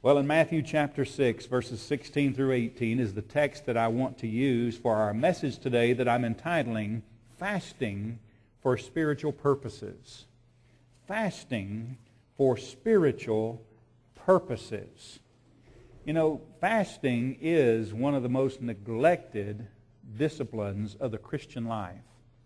Well, in Matthew chapter 6, verses 16 through 18 is the text that I want to use for our message today that I'm entitling Fasting for Spiritual Purposes. Fasting for Spiritual Purposes. You know, fasting is one of the most neglected disciplines of the Christian life.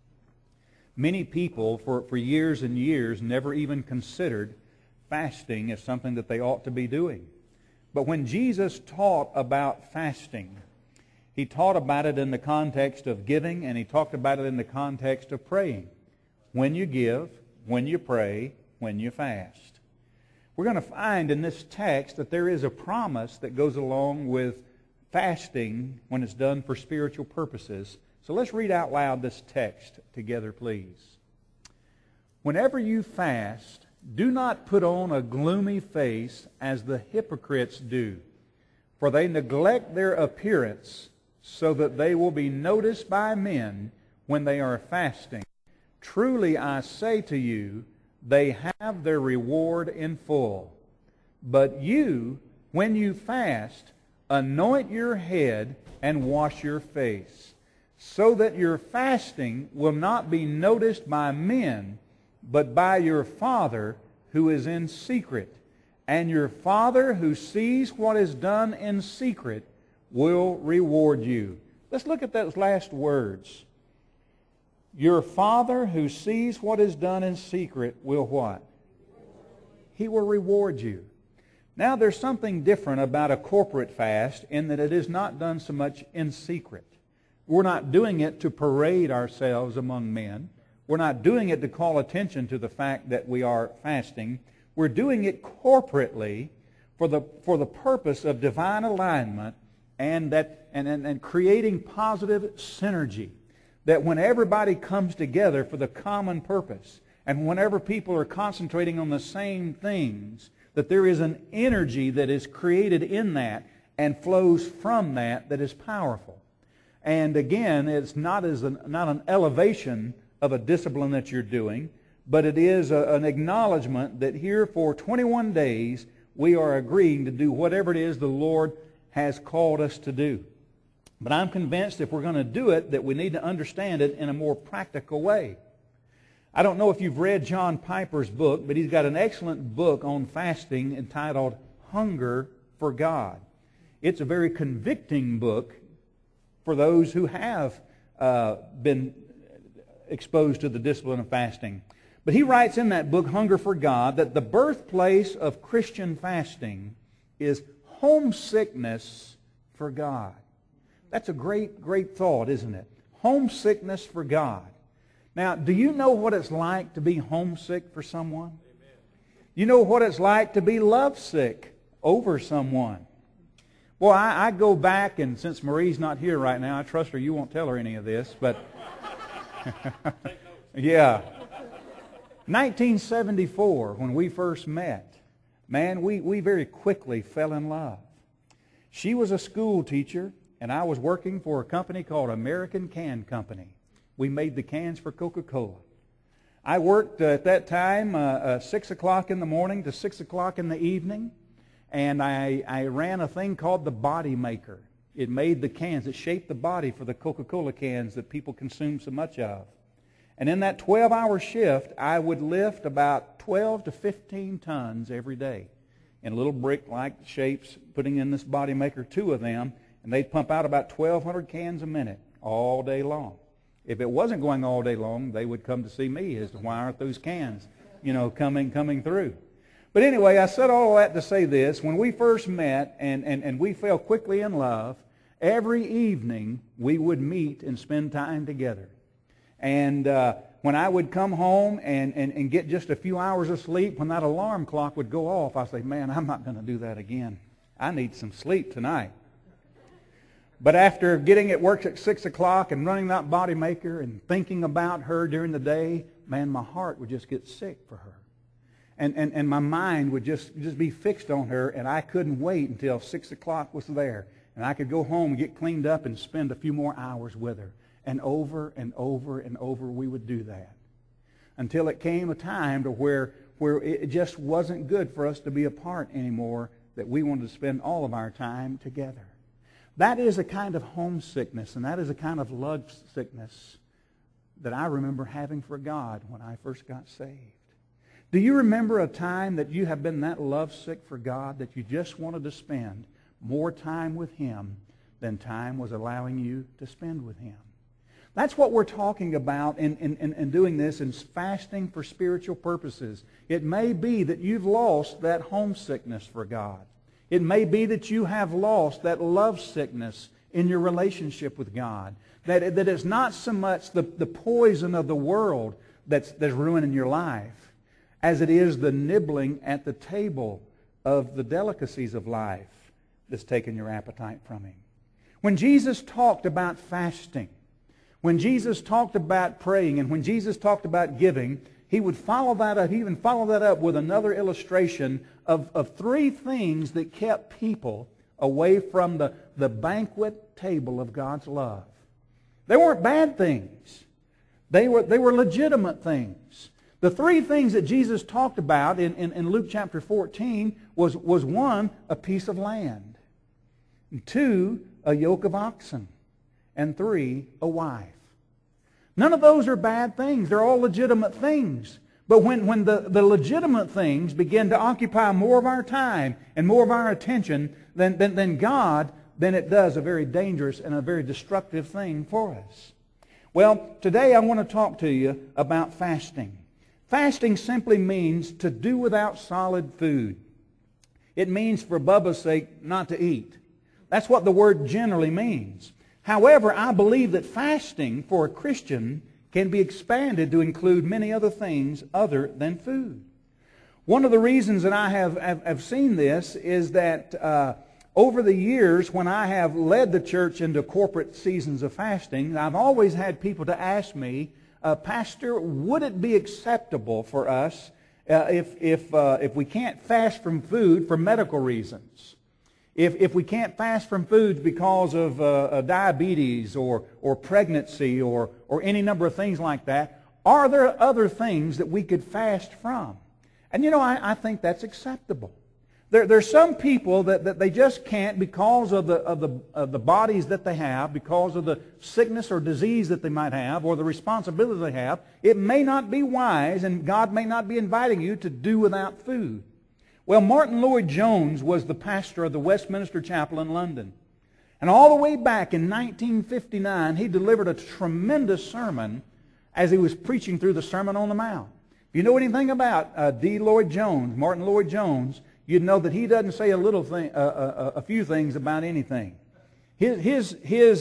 Many people for years and years never even considered fasting as something that they ought to be doing. But when Jesus taught about fasting, He taught about it in the context of giving, and He talked about it in the context of praying. When you give, when you pray, when you fast. We're going to find in this text that there is a promise that goes along with fasting when it's done for spiritual purposes. So let's read out loud this text together, please. Whenever you fast, do not put on a gloomy face as the hypocrites do, for they neglect their appearance so that they will be noticed by men when they are fasting. Truly I say to you, they have their reward in full. But you, when you fast, anoint your head and wash your face, so that your fasting will not be noticed by men, but by your Father who is in secret. And your Father who sees what is done in secret will reward you. Let's look at those last words. Your Father who sees what is done in secret will what? He will reward you. Now there's something different about a corporate fast in that it is not done so much in secret. We're not doing it to parade ourselves among men. We're not doing it to call attention to the fact that we are fasting. We're doing it corporately for the purpose of divine alignment and creating positive synergy. That when everybody comes together for the common purpose, and whenever people are concentrating on the same things, that there is an energy that is created in that and flows from that is powerful. And again, it's not an elevation of a discipline that you're doing, but it is an acknowledgement that here for 21 days we are agreeing to do whatever it is the Lord has called us to do. But I'm convinced if we're going to do it, that we need to understand it in a more practical way. I don't know if you've read John Piper's book, but he's got an excellent book on fasting entitled Hunger for God. It's a very convicting book for those who have been exposed to the discipline of fasting. But he writes in that book, Hunger for God, that the birthplace of Christian fasting is homesickness for God. That's a great, great thought, isn't it? Homesickness for God. Now, do you know what it's like to be homesick for someone? Amen. You know what it's like to be lovesick over someone? Well, I go back, and since Marie's not here right now, I trust her you won't tell her any of this, but yeah. 1974, when we first met, man, we very quickly fell in love. She was a school teacher, and I was working for a company called American Can Company. We made the cans for Coca-Cola. I worked at that time 6 o'clock in the morning to 6 o'clock in the evening, and I ran a thing called the Body Maker. It made the cans. It shaped the body for the Coca-Cola cans that people consume so much of. And in that 12-hour shift, I would lift about 12 to 15 tons every day in little brick-like shapes, putting in this Body Maker, 2 of them, and they'd pump out about 1,200 cans a minute all day long. If it wasn't going all day long, they would come to see me as to why aren't those cans, coming through. But anyway, I said all that to say this. When we first met and we fell quickly in love, every evening we would meet and spend time together. And when I would come home and get just a few hours of sleep, when that alarm clock would go off, I'd say, man, I'm not going to do that again. I need some sleep tonight. But after getting at work at 6 o'clock and running that Body Maker and thinking about her during the day, man, my heart would just get sick for her. And my mind would just be fixed on her, and I couldn't wait until 6 o'clock was there. And I could go home and get cleaned up and spend a few more hours with her. And over and over and over we would do that. Until it came a time to where it just wasn't good for us to be apart anymore. that we wanted to spend all of our time together. That is a kind of homesickness, and that is a kind of love sickness that I remember having for God when I first got saved. Do you remember a time that you have been that lovesick for God that you just wanted to spend more time with Him than time was allowing you to spend with Him? That's what we're talking about in doing this, in fasting for spiritual purposes. It may be that you've lost that homesickness for God. It may be that you have lost that lovesickness in your relationship with God. That it's not so much the poison of the world that's ruining your life as it is the nibbling at the table of the delicacies of life that's taken your appetite from Him. When Jesus talked about fasting, when Jesus talked about praying, and when Jesus talked about giving, He would follow that up. He even followed that up with another illustration of three things that kept people away from the banquet table of God's love. They weren't bad things. They were legitimate things. The three things that Jesus talked about in Luke chapter 14 was one, a piece of land. And two, a yoke of oxen. And three, a wife. None of those are bad things. They're all legitimate things. But when the legitimate things begin to occupy more of our time and more of our attention than God, then it does a very dangerous and a very destructive thing for us. Well, today I want to talk to you about fasting. Fasting simply means to do without solid food. It means, for Bubba's sake, not to eat. That's what the word generally means. However, I believe that fasting for a Christian can be expanded to include many other things other than food. One of the reasons that I have seen this is that over the years, when I have led the church into corporate seasons of fasting, I've always had people to ask me, Pastor, would it be acceptable for us if we can't fast from food for medical reasons? If we can't fast from foods because of diabetes or pregnancy or any number of things like that, are there other things that we could fast from? And you know, I think that's acceptable. There's some people that they just can't because of the bodies that they have, because of the sickness or disease that they might have, or the responsibility they have. It may not be wise, and God may not be inviting you to do without food. Well, Martin Lloyd-Jones was the pastor of the Westminster Chapel in London. And all the way back in 1959, he delivered a tremendous sermon as he was preaching through the Sermon on the Mount. If you know anything about D. Lloyd-Jones, Martin Lloyd-Jones, you'd know that he doesn't say a few things about anything. His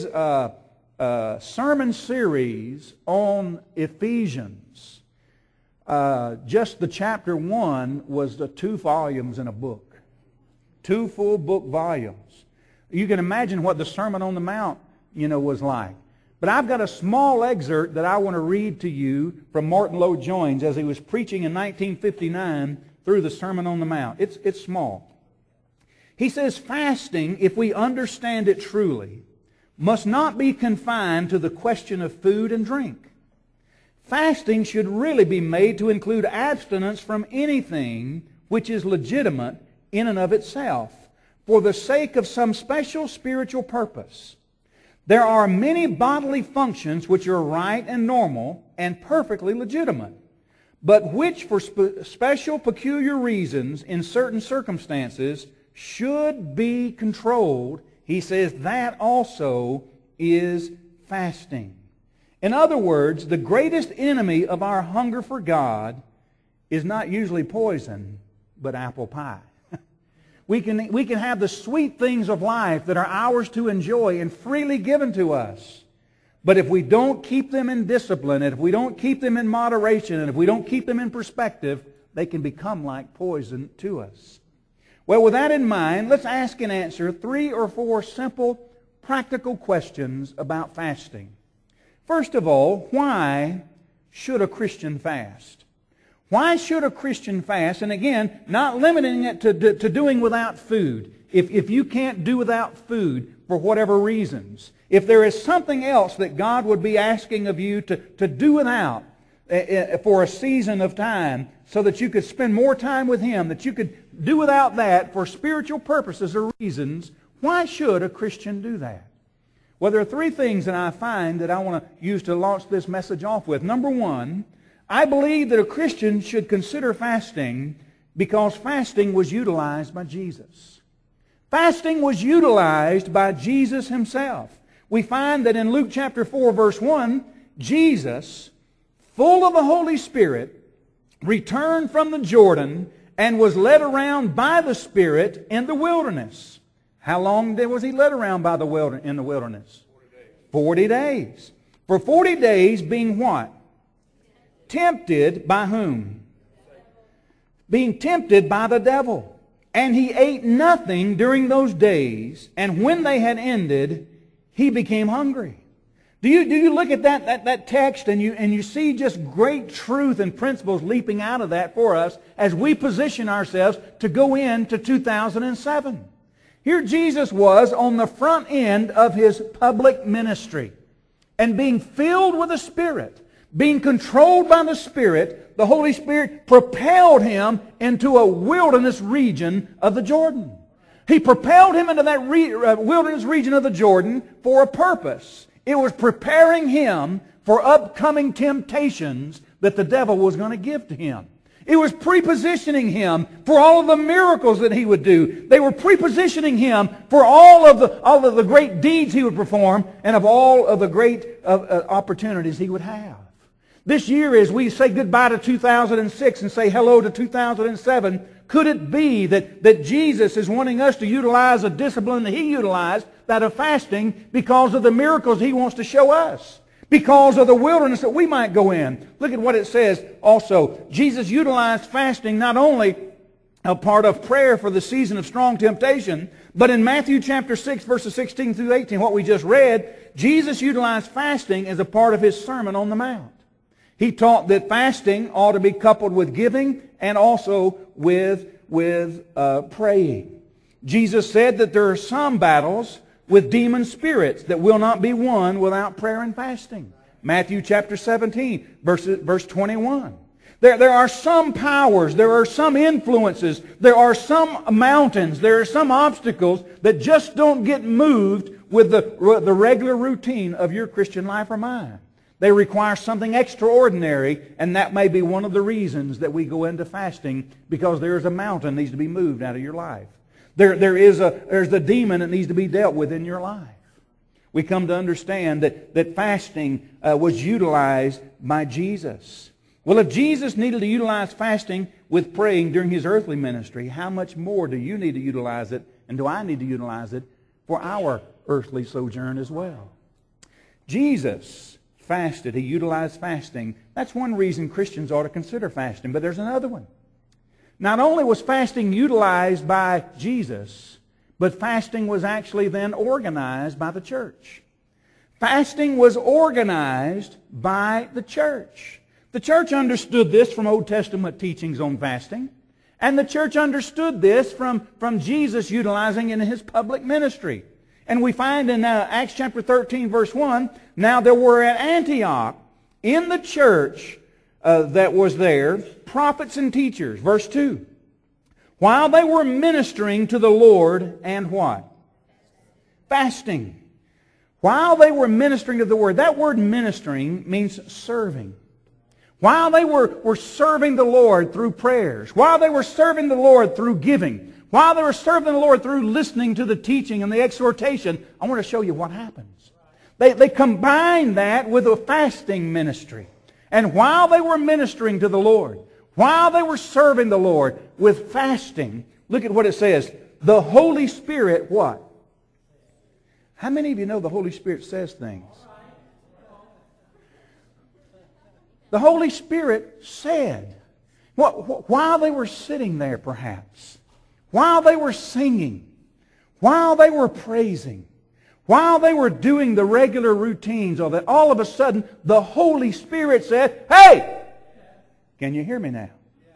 sermon series on Ephesians, just the chapter 1 was the 2 volumes in a book. 2 full book volumes. You can imagine what the Sermon on the Mount, was like. But I've got a small excerpt that I want to read to you from Martin Lloyd-Jones as he was preaching in 1959 through the Sermon on the Mount. It's small. He says, fasting, if we understand it truly, must not be confined to the question of food and drink. Fasting should really be made to include abstinence from anything which is legitimate in and of itself, for the sake of some special spiritual purpose. There are many bodily functions which are right and normal and perfectly legitimate, but which for special peculiar reasons in certain circumstances should be controlled. He says that also is fasting. In other words, the greatest enemy of our hunger for God is not usually poison, but apple pie. We can have the sweet things of life that are ours to enjoy and freely given to us. But if we don't keep them in discipline, and if we don't keep them in moderation, and if we don't keep them in perspective, they can become like poison to us. Well, with that in mind, let's ask and answer 3 or 4 simple, practical questions about fasting. First of all, why should a Christian fast? Why should a Christian fast? And again, not limiting it to doing without food. If you can't do without food for whatever reasons, if there is something else that God would be asking of you to do without, for a season of time so that you could spend more time with Him, that you could do without that for spiritual purposes or reasons, why should a Christian do that? Well, there are three things that I find that I want to use to launch this message off with. Number one, I believe that a Christian should consider fasting because fasting was utilized by Jesus. Fasting was utilized by Jesus Himself. We find that in Luke chapter 4, verse 1, Jesus, full of the Holy Spirit, returned from the Jordan and was led around by the Spirit in the wilderness. How long was He led around in the wilderness? 40 days. For 40 days being what? Tempted by whom? Being tempted by the devil. And He ate nothing during those days, and when they had ended, He became hungry. Do you look at that text and you see just great truth and principles leaping out of that for us as we position ourselves to go into 2007? Here Jesus was on the front end of His public ministry, and being filled with the Spirit, being controlled by the Spirit, the Holy Spirit propelled Him into a wilderness region of the Jordan. He propelled Him into that wilderness region of the Jordan for a purpose. It was preparing Him for upcoming temptations that the devil was going to give to Him. It was prepositioning Him for all of the miracles that He would do. They were prepositioning Him for all of the great deeds He would perform and of all of the great opportunities He would have. This year, as we say goodbye to 2006 and say hello to 2007, could it be that Jesus is wanting us to utilize a discipline that He utilized, that of fasting, because of the miracles He wants to show us? Because of the wilderness that we might go in. Look at what it says also. Jesus utilized fasting not only a part of prayer for the season of strong temptation, but in Matthew chapter 6, verses 16 through 18, what we just read, Jesus utilized fasting as a part of His Sermon on the Mount. He taught that fasting ought to be coupled with giving and also with praying. Jesus said that there are some battles with demon spirits that will not be won without prayer and fasting. Matthew chapter 17, verse 21. There are some powers, there are some influences, there are some mountains, there are some obstacles that just don't get moved with the regular routine of your Christian life or mine. They require something extraordinary, and that may be one of the reasons that we go into fasting, because there is a mountain that needs to be moved out of your life. There's a demon that needs to be dealt with in your life. We come to understand that fasting was utilized by Jesus. Well, if Jesus needed to utilize fasting with praying during His earthly ministry, how much more do you need to utilize it, and do I need to utilize it for our earthly sojourn as well? Jesus fasted. He utilized fasting. That's one reason Christians ought to consider fasting, but there's another one. Not only was fasting utilized by Jesus, but fasting was actually then organized by the church. Fasting was organized by the church. The church understood this from Old Testament teachings on fasting, and the church understood this from Jesus utilizing it in His public ministry. And we find in Acts chapter 13, verse 1, now there were at Antioch in the church that was there prophets and teachers. Verse 2. While they were ministering to the Lord and what? Fasting. While they were ministering to the Word. That word ministering means serving. While they were serving the Lord through prayers. While they were serving the Lord through giving. While they were serving the Lord through listening to the teaching and the exhortation, I want to show you what happens. They combined that with a fasting ministry. And while they were ministering to the Lord, while they were serving the Lord with fasting, look at what it says. The Holy Spirit, what? How many of you know the Holy Spirit says things? The Holy Spirit said, while they were sitting there perhaps, while they were singing, while they were praising, while they were doing the regular routines of it, all of a sudden the Holy Spirit said, hey! Can you hear me now?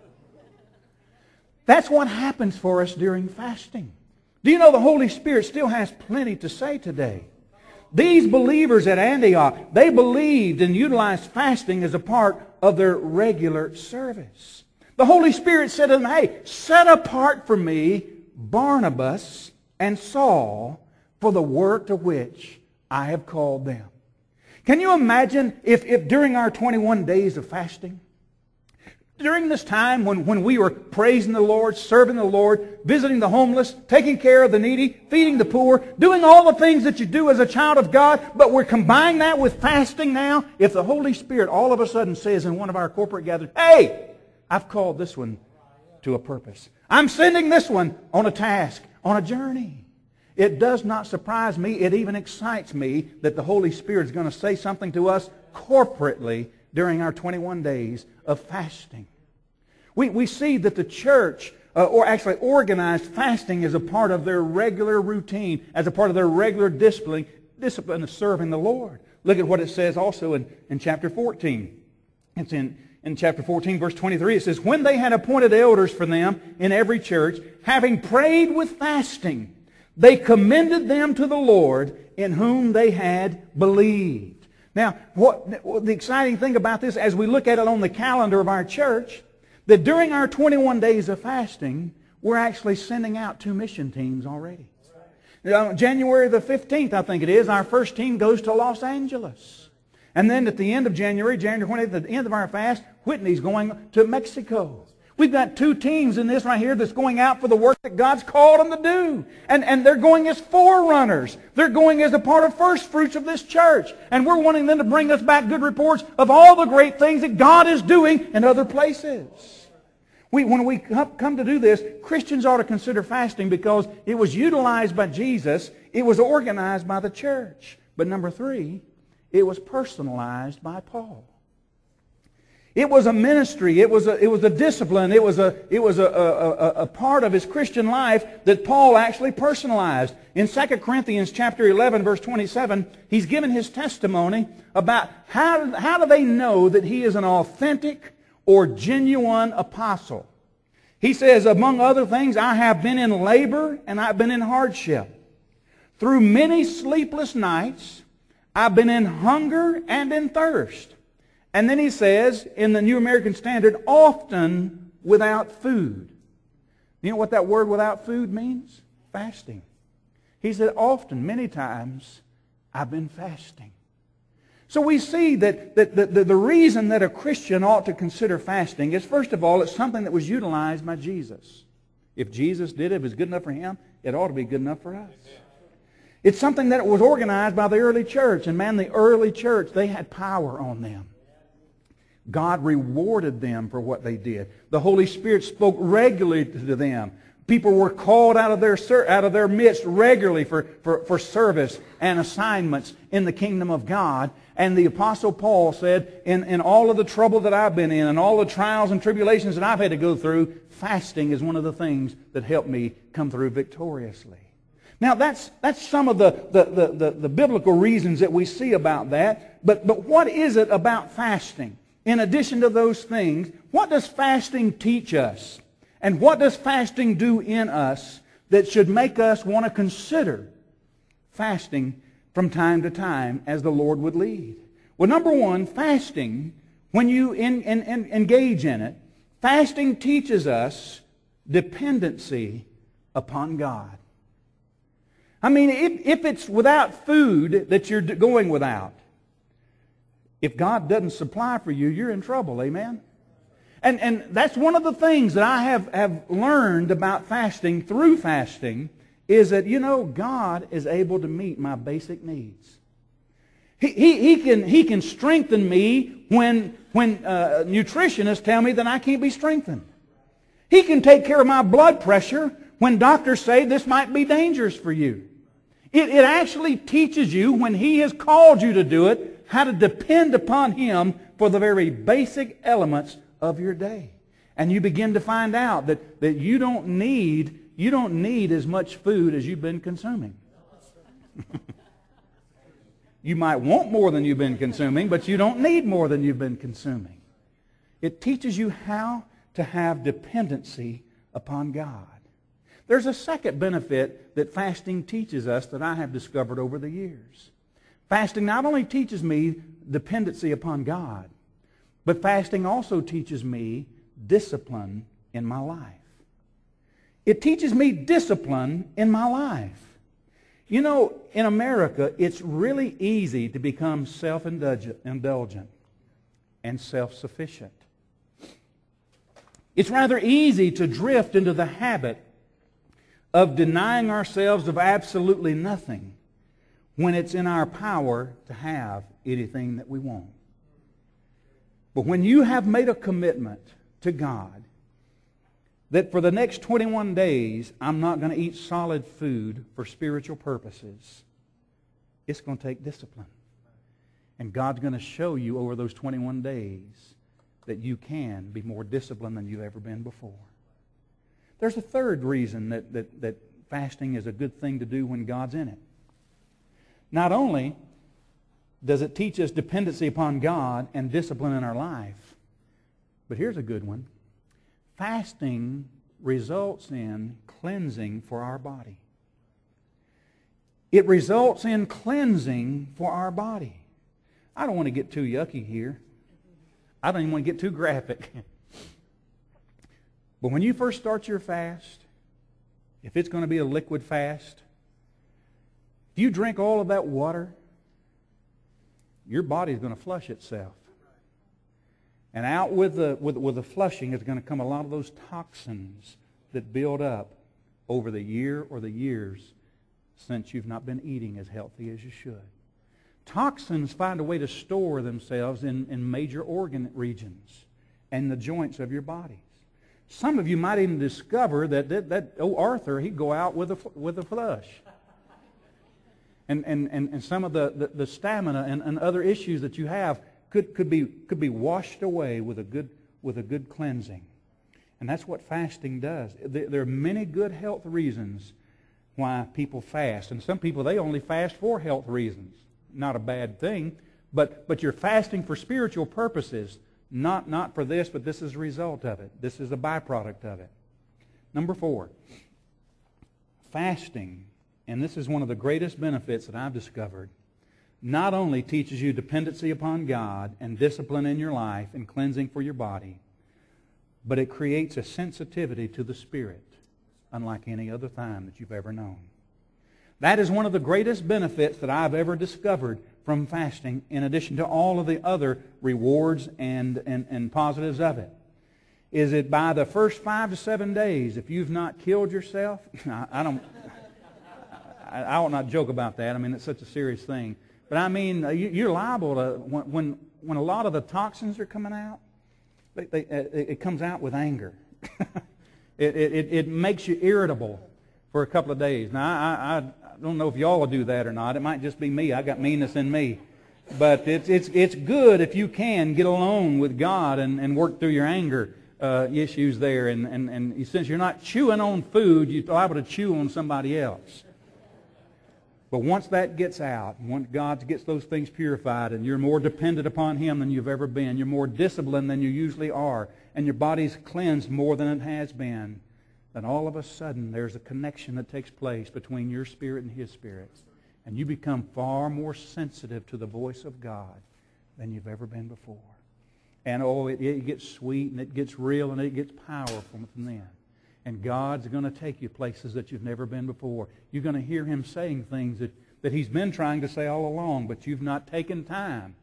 That's what happens for us during fasting. Do you know the Holy Spirit still has plenty to say today? These believers at Antioch, they believed and utilized fasting as a part of their regular service. The Holy Spirit said to them, hey, set apart for me Barnabas and Saul for the work to which I have called them. Can you imagine if during our 21 days of fasting, during this time when we were praising the Lord, serving the Lord, visiting the homeless, taking care of the needy, feeding the poor, doing all the things that you do as a child of God, but we're combining that with fasting now, if the Holy Spirit all of a sudden says in one of our corporate gatherings, hey, I've called this one to a purpose. I'm sending this one on a task, on a journey. It does not surprise me. It even excites me that the Holy Spirit is going to say something to us corporately during our 21 days of fasting. We see that the church, or actually organized fasting as a part of their regular routine, as a part of their regular discipline of serving the Lord. Look at what it says also in chapter 14. It's in chapter 14, verse 23. It says, when they had appointed elders for them in every church, having prayed with fasting, they commended them to the Lord in whom they had believed. Now, what the exciting thing about this, as we look at it on the calendar of our church, that during our 21 days of fasting, we're actually sending out 2 mission teams already. January the 15th, I think it is, our first team goes to Los Angeles. And then at the end of January 20th, at the end of our fast, Whitney's going to Mexico. We've got 2 teams in this right here that's going out for the work that God's called them to do. And they're going as forerunners. They're going as a part of first fruits of this church. And we're wanting them to bring us back good reports of all the great things that God is doing in other places. When we come to do this, Christians ought to consider fasting because it was utilized by Jesus. It was organized by the church. But number 3, it was personalized by Paul. It was a ministry. It was a discipline. It was a part of his Christian life that Paul actually personalized. In 2 Corinthians chapter 11, verse 27, he's given his testimony about how do they know that he is an authentic or genuine apostle. He says, among other things, I have been in labor and I've been in hardship. Through many sleepless nights, I've been in hunger and in thirst. And then he says, in the New American Standard, often without food. You know what that word without food means? Fasting. He said, often, many times, I've been fasting. So we see that the reason that a Christian ought to consider fasting is, first of all, it's something that was utilized by Jesus. If Jesus did it, if it was good enough for Him, it ought to be good enough for us. It's something that was organized by the early church. And man, the early church, they had power on them. God rewarded them for what they did. The Holy Spirit spoke regularly to them. People were called out of their midst regularly for service and assignments in the kingdom of God. And the Apostle Paul said, in all of the trouble that I've been in and all the trials and tribulations that I've had to go through, fasting is one of the things that helped me come through victoriously. Now that's some of the biblical reasons that we see about that. But what is it about fasting? In addition to those things, what does fasting teach us? And what does fasting do in us that should make us want to consider fasting from time to time as the Lord would lead? Well, number one, fasting, when you engage in it, fasting teaches us dependency upon God. I mean, if it's without food that you're going without, if God doesn't supply for you, you're in trouble, amen? And that's one of the things that I have learned about fasting through fasting is that, God is able to meet my basic needs. He can strengthen me when nutritionists tell me that I can't be strengthened. He can take care of my blood pressure when doctors say this might be dangerous for you. It actually teaches you, when He has called you to do it, how to depend upon Him for the very basic elements of your day. And you begin to find out that you don't need as much food as you've been consuming. You might want more than you've been consuming, but you don't need more than you've been consuming. It teaches you how to have dependency upon God. There's a second benefit that fasting teaches us that I have discovered over the years. Fasting not only teaches me dependency upon God, but fasting also teaches me discipline in my life. It teaches me discipline in my life. You know, in America, it's really easy to become self-indulgent and self-sufficient. It's rather easy to drift into the habit of denying ourselves of absolutely nothing when it's in our power to have anything that we want. But when you have made a commitment to God that for the next 21 days I'm not going to eat solid food for spiritual purposes, it's going to take discipline. And God's going to show you over those 21 days that you can be more disciplined than you've ever been before. There's a third reason that fasting is a good thing to do when God's in it. Not only does it teach us dependency upon God and discipline in our life, but here's a good one. Fasting results in cleansing for our body. It results in cleansing for our body. I don't want to get too yucky here. I don't even want to get too graphic. But when you first start your fast, if it's going to be a liquid fast, if you drink all of that water, your body's going to flush itself. And out with the flushing is going to come a lot of those toxins that build up over the year or the years since you've not been eating as healthy as you should. Toxins find a way to store themselves in major organ regions and the joints of your bodies. Some of you might even discover that Arthur, he'd go out with a flush. And some of the stamina and other issues that you have could be washed away with a good cleansing. And that's what fasting does. There are many good health reasons why people fast. And some people, they only fast for health reasons. Not a bad thing, but you're fasting for spiritual purposes, not for this, but this is a result of it. This is a byproduct of it. Number 4, fasting, and this is one of the greatest benefits that I've discovered, not only teaches you dependency upon God and discipline in your life and cleansing for your body, but it creates a sensitivity to the Spirit unlike any other time that you've ever known. That is one of the greatest benefits that I've ever discovered from fasting, in addition to all of the other rewards and positives of it. Is that by the first 5 to 7 days, if you've not killed yourself, I will not joke about that. I mean, it's such a serious thing. But I mean, you're liable to, when a lot of the toxins are coming out, it comes out with anger. It makes you irritable for a couple of days. Now, I don't know if y'all will do that or not. It might just be me. I got meanness in me. But it's good if you can get alone with God and work through your anger issues there. And since you're not chewing on food, you're liable to chew on somebody else. But once that gets out, once God gets those things purified, and you're more dependent upon Him than you've ever been, you're more disciplined than you usually are, and your body's cleansed more than it has been, then all of a sudden there's a connection that takes place between your spirit and His Spirit. And you become far more sensitive to the voice of God than you've ever been before. And it gets sweet, and it gets real, and it gets powerful from then. And God's going to take you places that you've never been before. You're going to hear Him saying things that He's been trying to say all along, but you've not taken time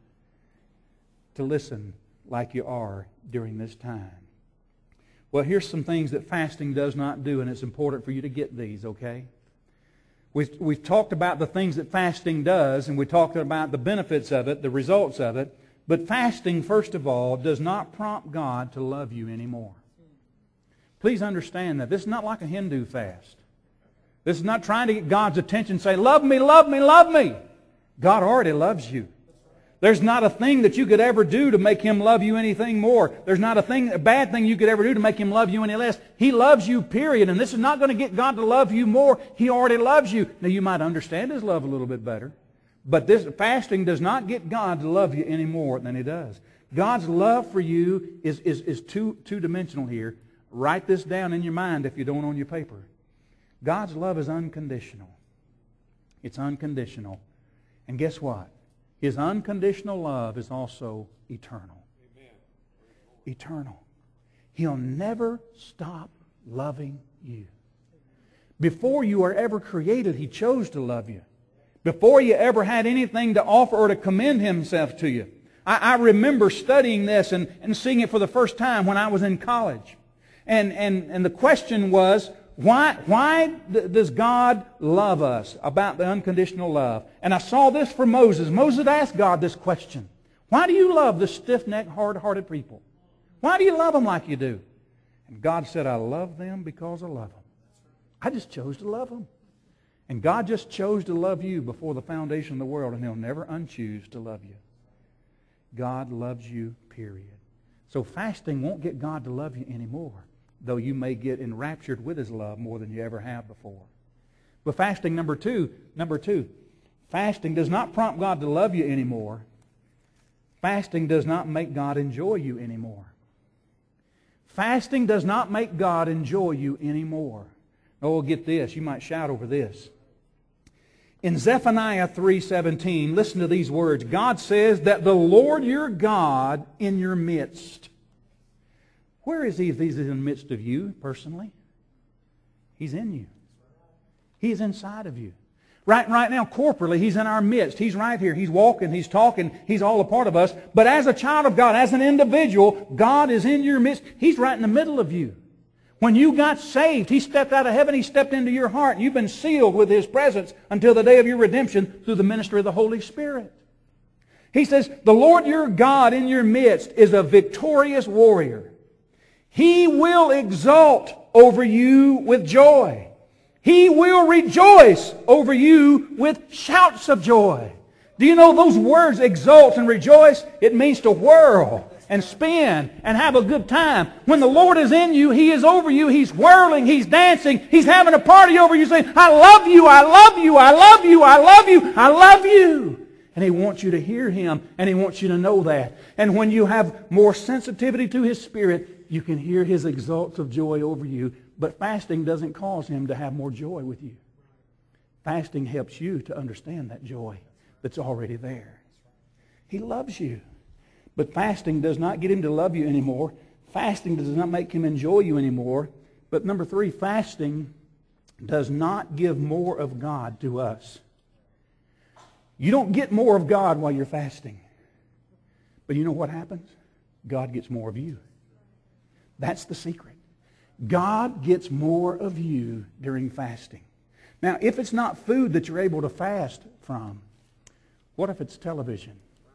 to listen like you are during this time. Well, here's some things that fasting does not do, and it's important for you to get these, okay? We've talked about the things that fasting does, and we talked about the benefits of it, the results of it, but fasting, first of all, does not prompt God to love you anymore. Please understand that. This is not like a Hindu fast. This is not trying to get God's attention and say, love me, love me, love me. God already loves you. There's not a thing that you could ever do to make Him love you anything more. There's not a bad thing you could ever do to make Him love you any less. He loves you, period. And this is not going to get God to love you more. He already loves you. Now, you might understand His love a little bit better. But this fasting does not get God to love you any more than He does. God's love for you is two-dimensional here. Write this down in your mind if you don't on your paper. God's love is unconditional. It's unconditional. And guess what? His unconditional love is also eternal. Amen. Eternal. He'll never stop loving you. Before you were ever created, He chose to love you. Before you ever had anything to offer or to commend Himself to you. I remember studying this and seeing it for the first time when I was in college. And the question was, why does God love us? About the unconditional love. And I saw this for Moses. Moses asked God this question. Why do you love the stiff-necked, hard-hearted people? Why do you love them like you do? And God said, I love them because I love them. I just chose to love them. And God just chose to love you before the foundation of the world, and He'll never unchoose to love you. God loves you, period. So fasting won't get God to love you anymore, though you may get enraptured with His love more than you ever have before. But fasting, number two, fasting does not prompt God to love you anymore. Fasting does not make God enjoy you anymore. Fasting does not make God enjoy you anymore. Oh, get this. You might shout over this. In Zephaniah 3:17, listen to these words. God says that the Lord your God in your midst. Where is He if He's in the midst of you personally? He's in you. He's inside of you. Right now, corporately, He's in our midst. He's right here. He's walking. He's talking. He's all a part of us. But as a child of God, as an individual, God is in your midst. He's right in the middle of you. When you got saved, He stepped out of heaven. He stepped into your heart. And you've been sealed with His presence until the day of your redemption through the ministry of the Holy Spirit. He says, the Lord your God in your midst is a victorious warrior. He will exult over you with joy. He will rejoice over you with shouts of joy. Do you know those words, exult and rejoice? It means to whirl and spin and have a good time. When the Lord is in you, He is over you. He's whirling, He's dancing, He's having a party over you saying, I love you, I love you, I love you, I love you, I love you. And He wants you to hear Him, and He wants you to know that. And when you have more sensitivity to His Spirit, you can hear His exults of joy over you. But fasting doesn't cause Him to have more joy with you. Fasting helps you to understand that joy that's already there. He loves you. But fasting does not get Him to love you anymore. Fasting does not make Him enjoy you anymore. But number three, fasting does not give more of God to us. You don't get more of God while you're fasting. But you know what happens? God gets more of you. That's the secret. God gets more of you during fasting. Now, if it's not food that you're able to fast from, what if it's television?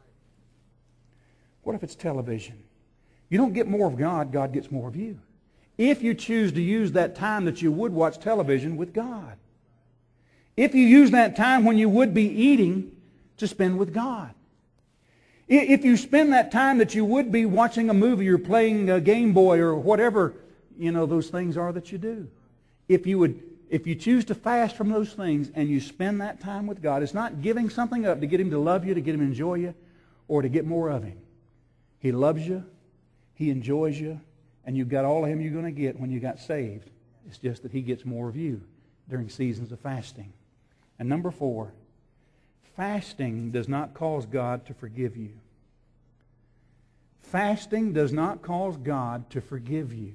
What if it's television? You don't get more of God, God gets more of you. If you choose to use that time that you would watch television with God. If you use that time when you would be eating to spend with God. If you spend that time that you would be watching a movie or playing a Game Boy or whatever, those things are that you do. If you choose to fast from those things and you spend that time with God, it's not giving something up to get Him to love you, to get Him to enjoy you, or to get more of Him. He loves you, He enjoys you, and you've got all of Him you're going to get when you got saved. It's just that He gets more of you during seasons of fasting. And number four, fasting does not cause God to forgive you. Fasting does not cause God to forgive you.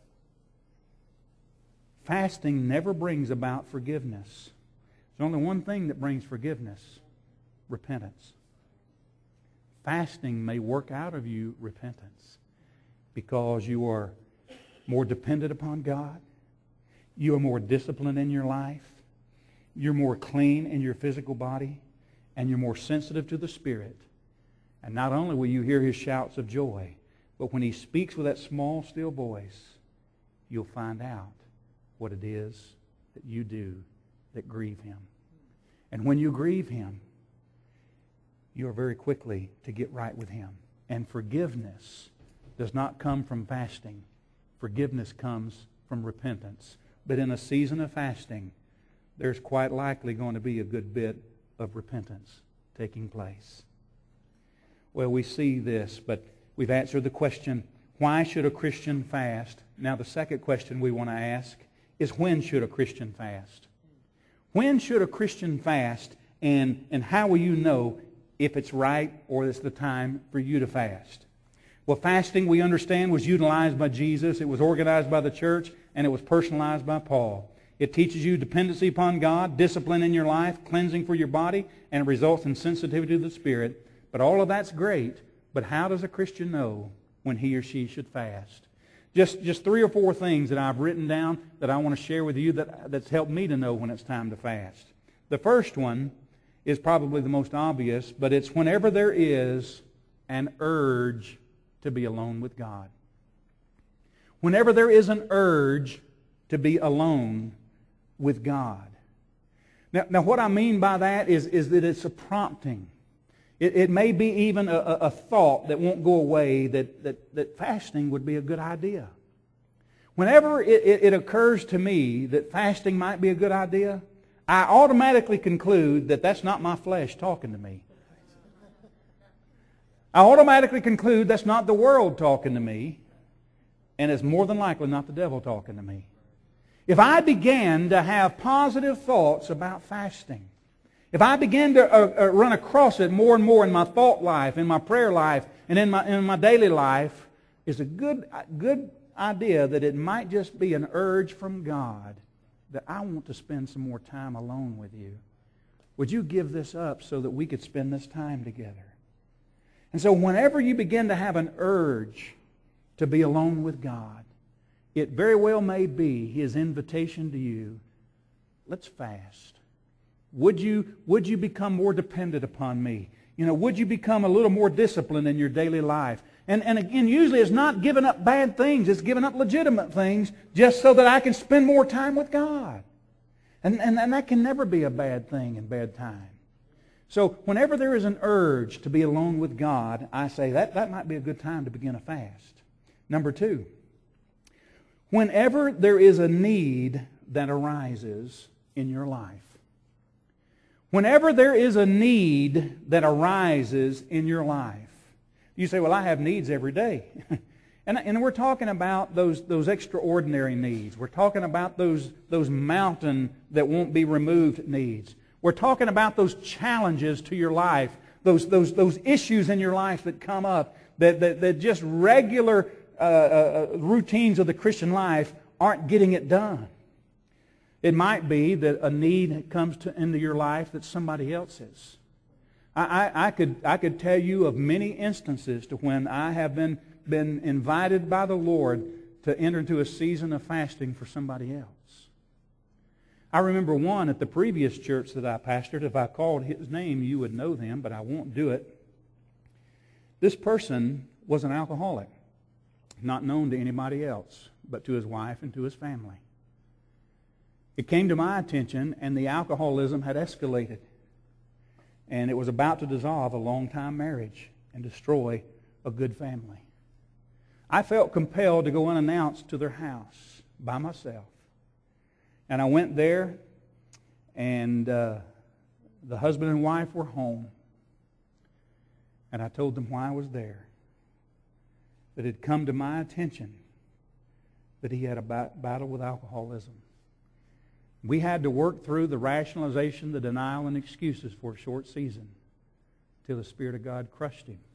Fasting never brings about forgiveness. There's only one thing that brings forgiveness: repentance. Fasting may work out of you repentance because you are more dependent upon God. You are more disciplined in your life. You're more clean in your physical body. And you're more sensitive to the Spirit. And not only will you hear His shouts of joy, but when He speaks with that small, still voice, you'll find out what it is that you do that grieve Him. And when you grieve Him, you are very quickly to get right with Him. And forgiveness does not come from fasting. Forgiveness comes from repentance. But in a season of fasting, there's quite likely going to be a good bit of repentance taking place. Well, we see this, but we've answered the question, why should a Christian fast? Now, the second question we want to ask is, when should a Christian fast? When should a Christian fast, and how will you know if it's right or it's the time for you to fast. Well, fasting, we understand, was utilized by Jesus. It was organized by the church, and it was personalized by Paul. It teaches you dependency upon God, discipline in your life, cleansing for your body, and it results in sensitivity to the Spirit. But all of that's great, but how does a Christian know when he or she should fast? Just 3 or 4 things that I've written down that I want to share with you that's helped me to know when it's time to fast. The first one is probably the most obvious, but it's whenever there is an urge to be alone with God. Whenever there is an urge to be alone with God. Now what I mean by that is that it's a prompting. It may be even a thought that won't go away that fasting would be a good idea. Whenever it occurs to me that fasting might be a good idea, I automatically conclude that that's not my flesh talking to me. I automatically conclude that's not the world talking to me, and it's more than likely not the devil talking to me. If I began to have positive thoughts about fasting, if I begin to run across it more and more in my thought life, in my prayer life, and in my daily life, it's a good idea that it might just be an urge from God that I want to spend some more time alone with you. Would you give this up so that we could spend this time together? And so whenever you begin to have an urge to be alone with God, it very well may be His invitation to you, let's fast. Would you become more dependent upon me? Would you become a little more disciplined in your daily life? And again, usually it's not giving up bad things, it's giving up legitimate things just so that I can spend more time with God. And that can never be a bad thing in bad time. So whenever there is an urge to be alone with God, I say that might be a good time to begin a fast. Number 2, whenever there is a need that arises in your life. Whenever there is a need that arises in your life. You say, well, I have needs every day. And we're talking about those extraordinary needs. We're talking about those mountain that won't be removed needs. We're talking about those challenges to your life, those issues in your life that come up, that just regular routines of the Christian life aren't getting it done. It might be that a need comes into your life that's somebody else's. I could tell you of many instances to when I have been invited by the Lord to enter into a season of fasting for somebody else. I remember one at the previous church that I pastored. If I called his name, you would know them, but I won't do it. This person was an alcoholic, not known to anybody else, but to his wife and to his family. It came to my attention, and the alcoholism had escalated. And it was about to dissolve a long-time marriage and destroy a good family. I felt compelled to go unannounced to their house by myself. And I went there, and the husband and wife were home. And I told them why I was there. That it had come to my attention that he had a battle with alcoholism. We had to work through the rationalization, the denial, and excuses for a short season till the Spirit of God crushed him.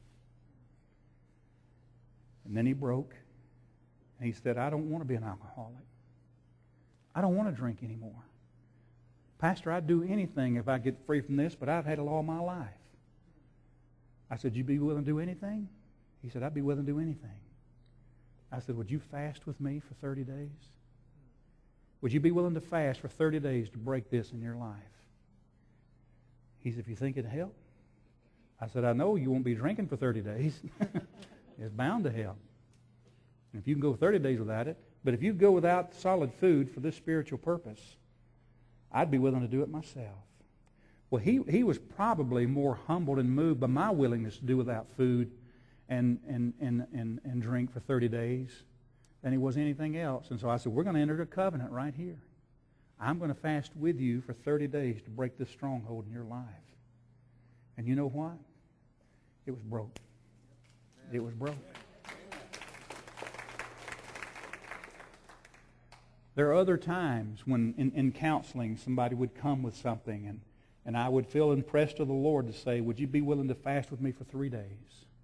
And then he broke, and he said, I don't want to be an alcoholic. I don't want to drink anymore. Pastor, I'd do anything if I get free from this, but I've had it all my life. I said, you'd be willing to do anything? He said, I'd be willing to do anything. I said, would you fast with me for 30 days? Would you be willing to fast for 30 days to break this in your life? He said, if you think it'd help. I said, I know you won't be drinking for 30 days. It's bound to help. And if you can go 30 days without it, but if you go without solid food for this spiritual purpose, I'd be willing to do it myself. Well, he was probably more humbled and moved by my willingness to do without food and drink for 30 days than he was anything else. And so I said, we're going to enter a covenant right here. I'm going to fast with you for 30 days to break this stronghold in your life. And you know what? It was broke. It was broke. There are other times when in counseling somebody would come with something And I would feel impressed of the Lord to say, would you be willing to fast with me for 3 days?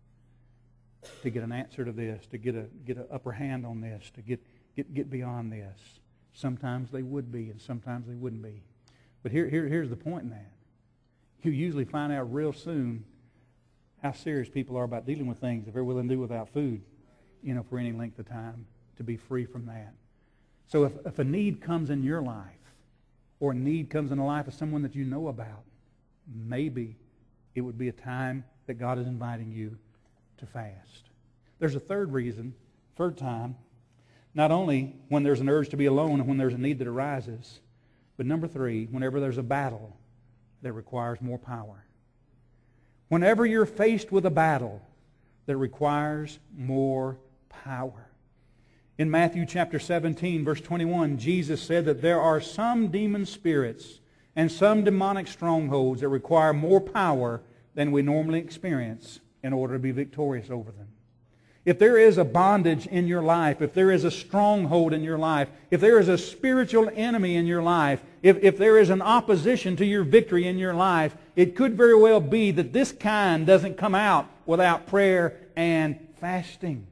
To get an answer to this, to get an upper hand on this, to get beyond this. Sometimes they would be, and sometimes they wouldn't be. But here's the point in that. You usually find out real soon how serious people are about dealing with things if they're willing to do without food, for any length of time, to be free from that. So if a need comes in your life, or a need comes in the life of someone that you know about, maybe it would be a time that God is inviting you to fast. There's a third time, not only when there's an urge to be alone and when there's a need that arises, but number 3, whenever there's a battle that requires more power. Whenever you're faced with a battle that requires more power. In Matthew chapter 17, verse 21, Jesus said that there are some demon spirits and some demonic strongholds that require more power than we normally experience in order to be victorious over them. If there is a bondage in your life, if there is a stronghold in your life, if there is a spiritual enemy in your life, if there is an opposition to your victory in your life, it could very well be that this kind doesn't come out without prayer and fasting.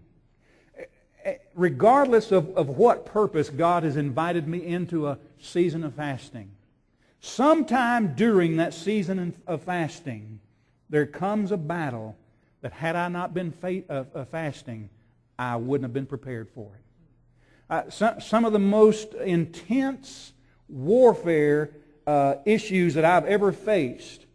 Regardless of what purpose God has invited me into a season of fasting, sometime during that season of fasting, there comes a battle that had I not been fasting, I wouldn't have been prepared for it. Some of the most intense warfare issues that I've ever faced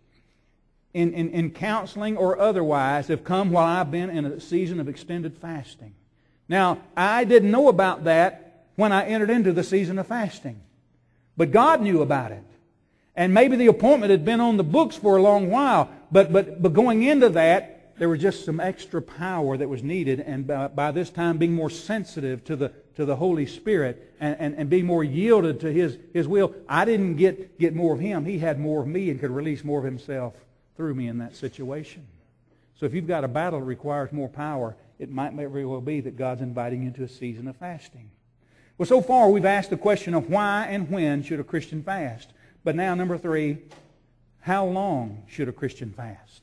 in counseling or otherwise have come while I've been in a season of extended fasting. Now, I didn't know about that when I entered into the season of fasting. But God knew about it. And maybe the appointment had been on the books for a long while, but going into that, there was just some extra power that was needed, and by this time being more sensitive to the Holy Spirit and being more yielded to His will, I didn't get more of Him. He had more of me and could release more of Himself through me in that situation. So if you've got a battle that requires more power, it might very well be that God's inviting you into a season of fasting. Well, so far we've asked the question of why and when should a Christian fast. But now, number 3, how long should a Christian fast?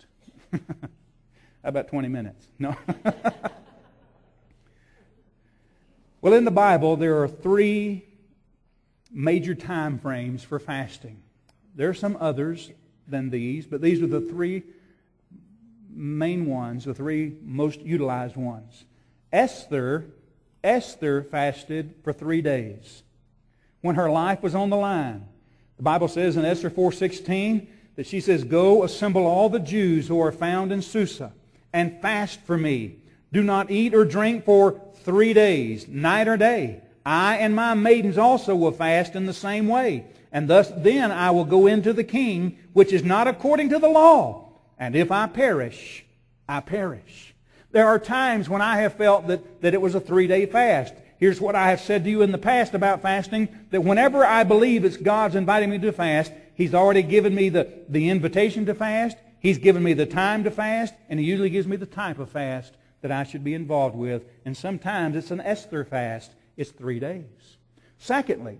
How about 20 minutes? No. Well, in the Bible, there are 3 major time frames for fasting. There are some others than these, but these are the 3 main ones, the 3 most utilized ones. Esther fasted for 3 days when her life was on the line. The Bible says in Esther 4:16 that she says, "Go assemble all the Jews who are found in Susa and fast for me. Do not eat or drink for 3 days, night or day. I and my maidens also will fast in the same way. And thus then I will go into the king, which is not according to the law. And if I perish, I perish." There are times when I have felt that it was a 3-day fast. Here's what I have said to you in the past about fasting, that whenever I believe it's God's inviting me to fast, He's already given me the invitation to fast, He's given me the time to fast, and He usually gives me the type of fast that I should be involved with. And sometimes it's an Esther fast. It's 3 days. Secondly,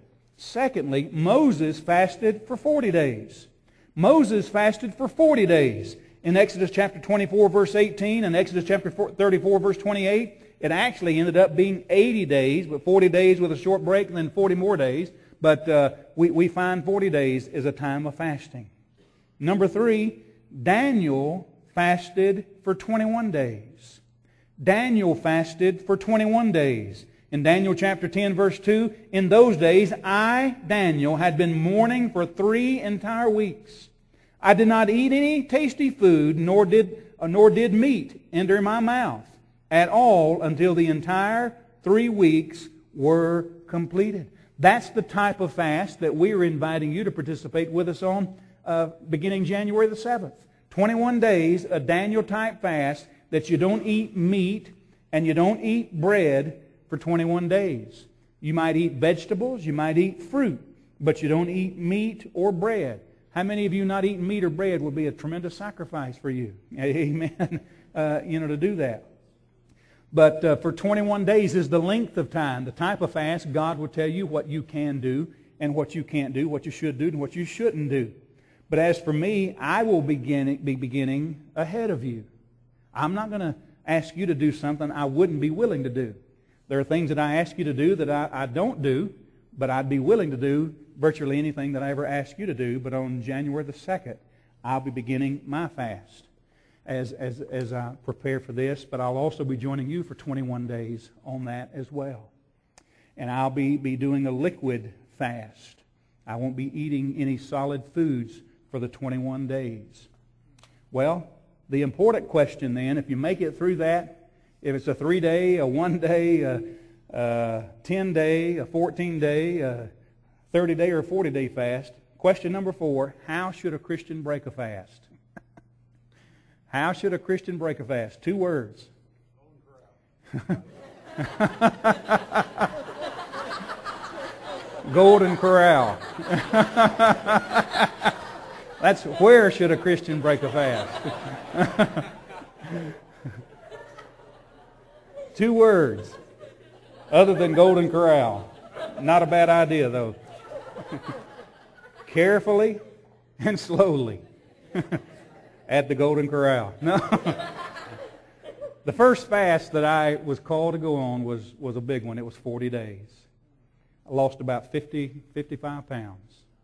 Moses fasted for 40 days. Moses fasted for 40 days. In Exodus chapter 24, verse 18, and Exodus chapter 34, verse 28, it actually ended up being 80 days, but 40 days with a short break and then 40 more days. But we find 40 days is a time of fasting. Number 3, Daniel fasted for 21 days. Daniel fasted for 21 days. In Daniel chapter 10, verse 2, "In those days I, Daniel, had been mourning for 3 entire weeks. I did not eat any tasty food, nor did meat enter my mouth at all until the entire 3 weeks were completed." That's the type of fast that we are inviting you to participate with us on beginning January the 7th. 21 days, a Daniel-type fast that you don't eat meat and you don't eat bread for 21 days. You might eat vegetables, you might eat fruit, but you don't eat meat or bread. How many of you not eating meat or bread would be a tremendous sacrifice for you? Amen. To do that. But for 21 days is the length of time, the type of fast God will tell you what you can do and what you can't do, what you should do and what you shouldn't do. But as for me, I will be beginning ahead of you. I'm not going to ask you to do something I wouldn't be willing to do. There are things that I ask you to do that I don't do, but I'd be willing to do virtually anything that I ever ask you to do. But on January the 2nd, I'll be beginning my fast as I prepare for this. But I'll also be joining you for 21 days on that as well. And I'll be doing a liquid fast. I won't be eating any solid foods for the 21 days. Well, the important question then, if you make it through that, if it's a 3-day, a 1-day, a 10-day, a 14-day, a 30-day, or a 40-day fast, question number 4, how should a Christian break a fast? How should a Christian break a fast? 2 words. Golden Corral. That's where should a Christian break a fast? 2 words. Other than Golden Corral. Not a bad idea, though. Carefully and slowly. At the Golden Corral. No. The first fast that I was called to go on was a big one. It was 40 days. I lost about 55 pounds.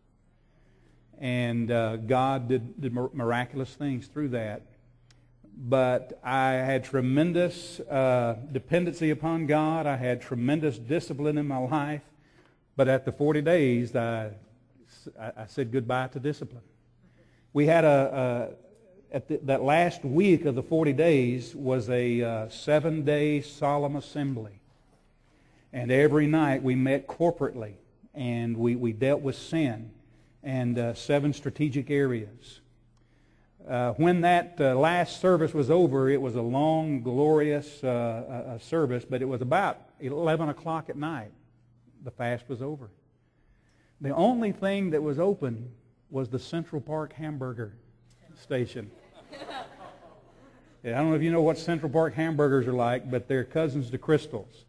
And God did miraculous things through that. But I had tremendous dependency upon God. I had tremendous discipline in my life. But at the 40 days, I said goodbye to discipline. We had that last week of the 40 days was a 7-day solemn assembly. And every night we met corporately, and we dealt with sin and 7 strategic areas. When that last service was over, it was a long, glorious service, but it was about 11 o'clock at night. The fast was over. The only thing that was open was the Central Park hamburger station. Yeah, I don't know if you know what Central Park hamburgers are like, but they're cousins to Krystals.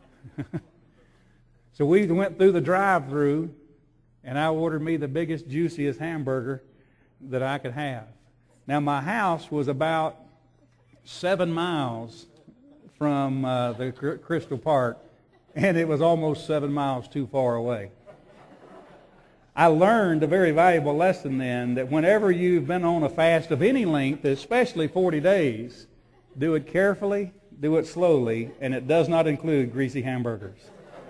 So we went through the drive-thru, and I ordered me the biggest, juiciest hamburger that I could have. Now, my house was about 7 miles from the Crystal Park, and it was almost 7 miles too far away. I learned a very valuable lesson then, that whenever you've been on a fast of any length, especially 40 days, do it carefully, do it slowly, and it does not include greasy hamburgers.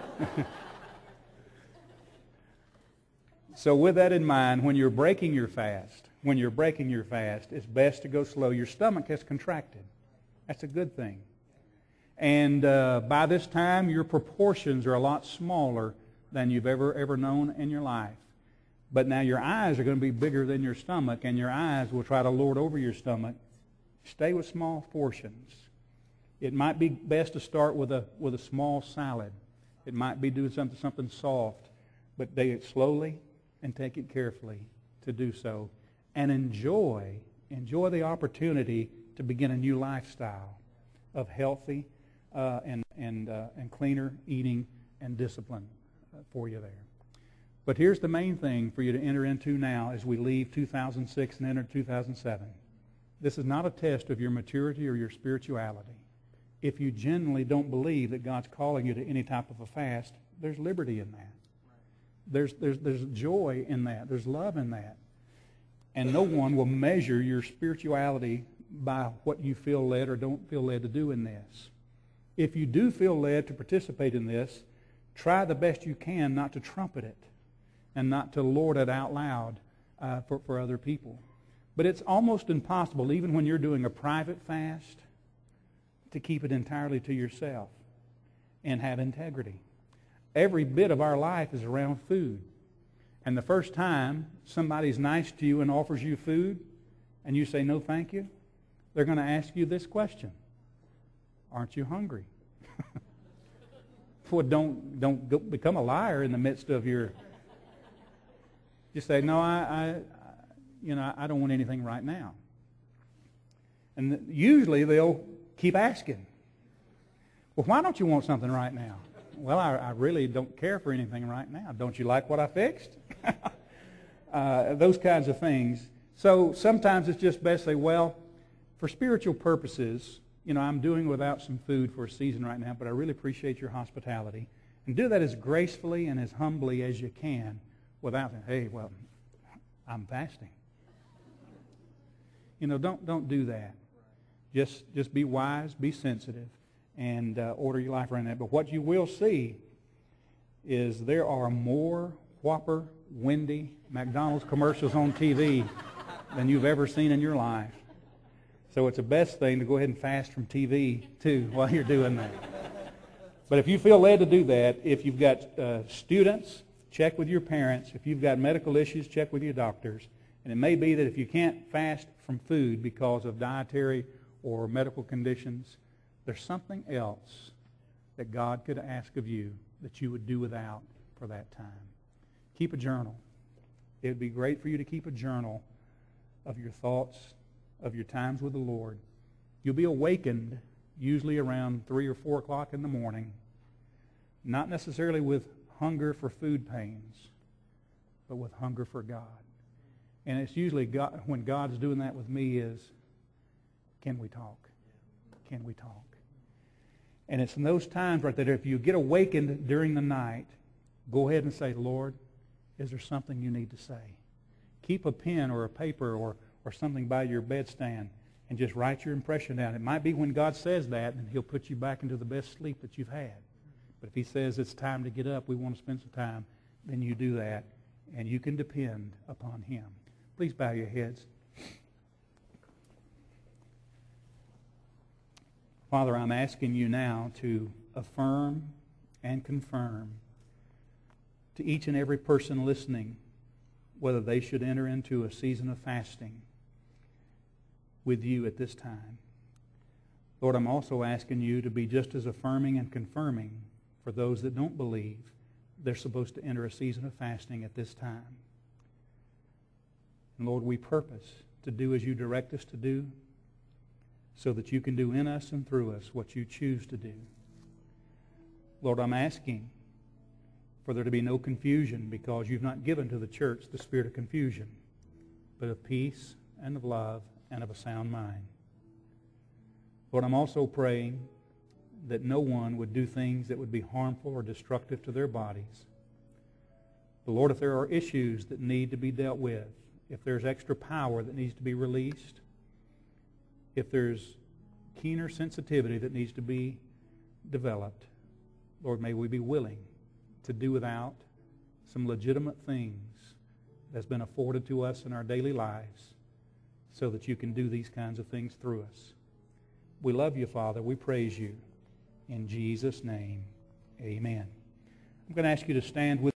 So with that in mind, when you're breaking your fast, it's best to go slow. Your stomach has contracted. That's a good thing. And by this time, your proportions are a lot smaller than you've ever known in your life. But now your eyes are going to be bigger than your stomach, and your eyes will try to lord over your stomach. Stay with small portions. It might be best to start with a small salad. It might be doing something soft, but take it slowly and take it carefully to do so, and enjoy the opportunity to begin a new lifestyle of healthy and cleaner eating and discipline for you there. But here's the main thing for you to enter into now as we leave 2006 and enter 2007. This is not a test of your maturity or your spirituality. If you genuinely don't believe that God's calling you to any type of a fast, there's liberty in that. There's joy in that. There's love in that. And no one will measure your spirituality by what you feel led or don't feel led to do in this. If you do feel led to participate in this, try the best you can not to trumpet it and not to lord it out loud for other people. But it's almost impossible, even when you're doing a private fast, to keep it entirely to yourself and have integrity. Every bit of our life is around food. And the first time somebody's nice to you and offers you food and you say, no, thank you, they're going to ask you this question. Aren't you hungry? Well, don't go become a liar in the midst of your... Just say, no, I don't want anything right now. And usually they'll keep asking. Well, why don't you want something right now? Well, I really don't care for anything right now. Don't you like what I fixed? those kinds of things. So sometimes it's just best to say, well, for spiritual purposes, I'm doing without some food for a season right now, but I really appreciate your hospitality. And do that as gracefully and as humbly as you can without saying, hey, well, I'm fasting. Don't do that. Just be wise, be sensitive, and order your life around that. But what you will see is there are more Whopper, Wendy, McDonald's commercials on TV than you've ever seen in your life. So it's the best thing to go ahead and fast from TV, too, while you're doing that. But if you feel led to do that, if you've got students, check with your parents. If you've got medical issues, check with your doctors. And it may be that if you can't fast from food because of dietary or medical conditions, there's something else that God could ask of you that you would do without for that time. Keep a journal. It would be great for you to keep a journal of your thoughts, of your times with the Lord. You'll be awakened usually around 3 or 4 o'clock in the morning, not necessarily with hunger for food pains, but with hunger for God. And it's usually God, when God's doing that with me, is, can we talk? Can we talk? And it's in those times right there, if you get awakened during the night, go ahead and say, Lord, is there something you need to say? Keep a pen or a paper or something by your bedstand and just write your impression down. It might be when God says that, and He'll put you back into the best sleep that you've had. But if He says it's time to get up, we want to spend some time, then you do that, and you can depend upon Him. Please bow your heads. Father, I'm asking you now to affirm and confirm to each and every person listening whether they should enter into a season of fasting with you at this time. Lord, I'm also asking you to be just as affirming and confirming for those that don't believe they're supposed to enter a season of fasting at this time. And Lord, we purpose to do as you direct us to do so that you can do in us and through us what you choose to do. Lord, I'm asking for there to be no confusion because you've not given to the church the spirit of confusion, but of peace and of love and of a sound mind. Lord, I'm also praying that no one would do things that would be harmful or destructive to their bodies. But Lord, if there are issues that need to be dealt with, if there's extra power that needs to be released, if there's keener sensitivity that needs to be developed, Lord, may we be willing to do without some legitimate things that's been afforded to us in our daily lives so that you can do these kinds of things through us. We love you, Father. We praise you. In Jesus' name, amen. I'm going to ask you to stand with